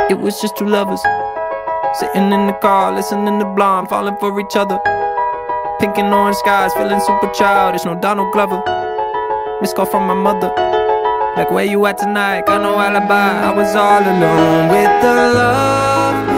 It was just two lovers sitting in the car, listening to Blonde, falling for each other. Pink and orange skies, feeling super childish, no Donald Glover. Missed call from my mother, like where you at tonight, got no alibi. I was all alone with the love